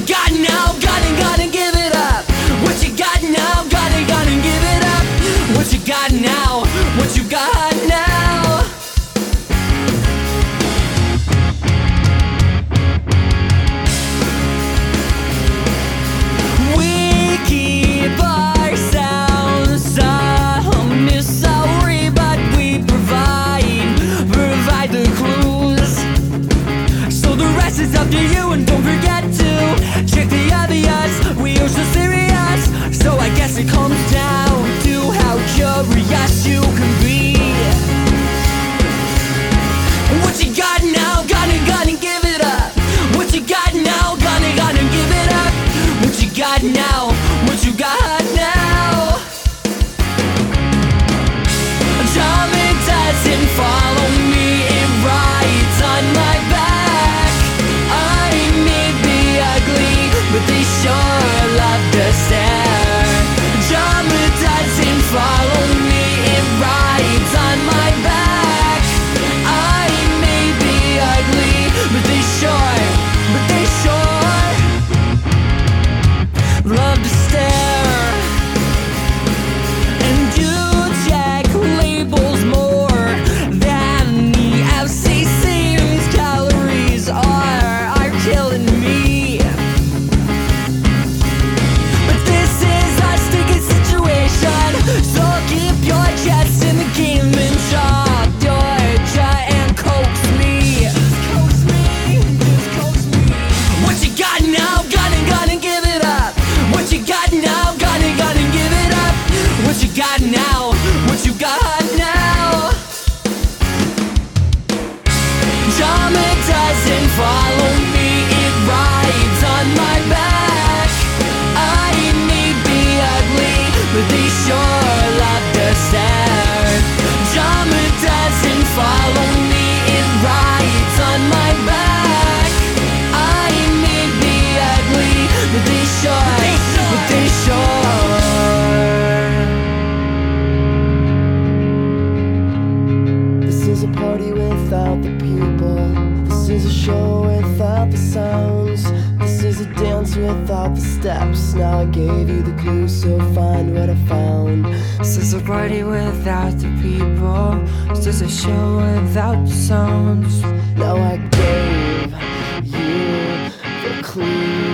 got now? Gotta give it up. What you got now? Gotta give it up. What you got now? What you got now? We keep ourselves some misery, but we provide the clues. So the rest is up to you, and don't forget to check the obvious. We are so serious, so I guess it comes down to how curious you can be. What you got now? Gonna give it up. What you got now? Gonna give it up. What you got now? What you got now? Time it doesn't follow me, it rides on my back. I may be ugly, but they sure love to stare. Time it doesn't follow me, it rides on my back. I may be ugly, but they sure love to stare. And you check labels more than the FCC's calories are killing me. But this is a sticky situation, so keep your chest in the game and chop your jaw and coax me. Just coax me. What you got now? Gonna give it up. What you got now? Gonna give it up. What you got now? What you got now? Time it doesn't follow me, it rides on my back. I may be ugly, but they sure love to stare. Time it doesn't follow me, it rides on my back. I may be ugly, but they sure. This is a party without the people. This is a show without the sounds. This is a dance without the steps. Now I gave you the clues, so find what I found. This is a party without the people. This is a show without the sounds. Now I gave you the clues.